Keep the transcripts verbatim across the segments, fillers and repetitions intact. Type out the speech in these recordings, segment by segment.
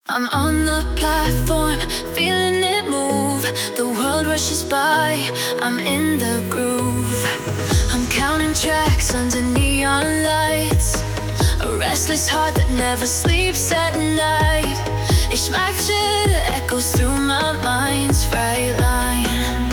I'm on the platform, feeling it move. The world rushes by, I'm in the groove. I'm counting tracks under neon lights, a restless heart that never sleeps at night. Ich mag shit echoes through my mind's bright line.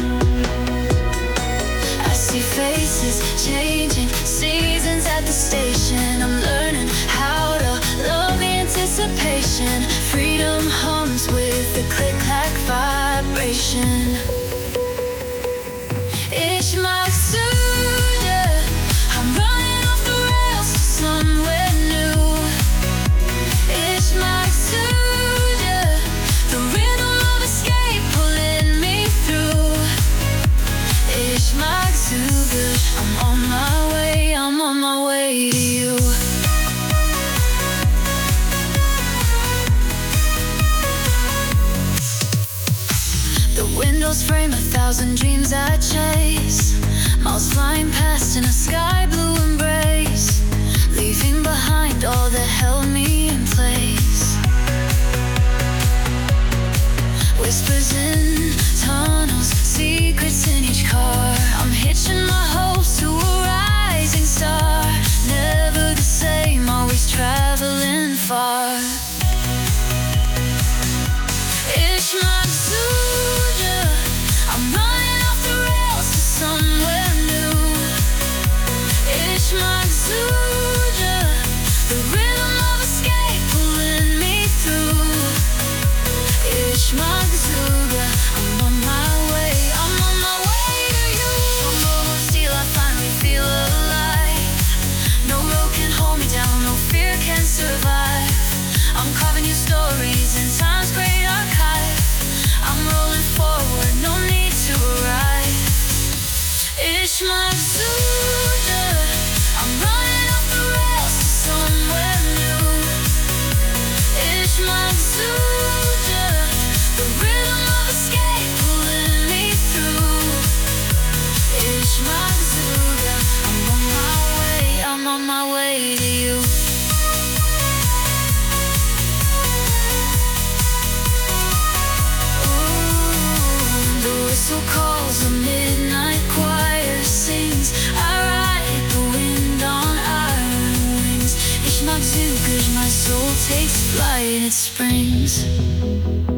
I see faces changing, seasons at the station. I'm learning how to love the anticipation. Freedom hums with the click-clack vibration. Ich mag zu dir, I'm running off the rails to somewhere new. Ich mag zu dir, the rhythm of escape pulling me through. Ich mag zu good, I'm on my way, I'm on my way to you. The windows frame a thousand dreams I chase, miles flying past in a sky blue embrace, leaving behind all that held me in place. Whispers in tunnels, secrets in each car. I'm hitching my hopes to a rising star. Never the same, always traveling far. Ich mag zu dir, I'm running off the rails to somewhere new. Ich mag zu dir, the rhythm of escape pulling me through. Ich mag zu dir, I'm on my way, I'm on my way to you. From roll of steel I finally feel alive. No road can hold me down, no fear can survive. I'm carving new stories in time's great archive. I'm rolling forward, no need to arrive. Ich mag zu dir, I'm running off the rails to somewhere new. Ich mag zu dir, the rhythm of escape pulling me through. Ich mag zu dir, I'm on my way, I'm on my way to you. Ooh, the whistle calls, a midnight choir sings. I ride the wind on iron wings. Ich mag zu good, my soul takes flight, it springs.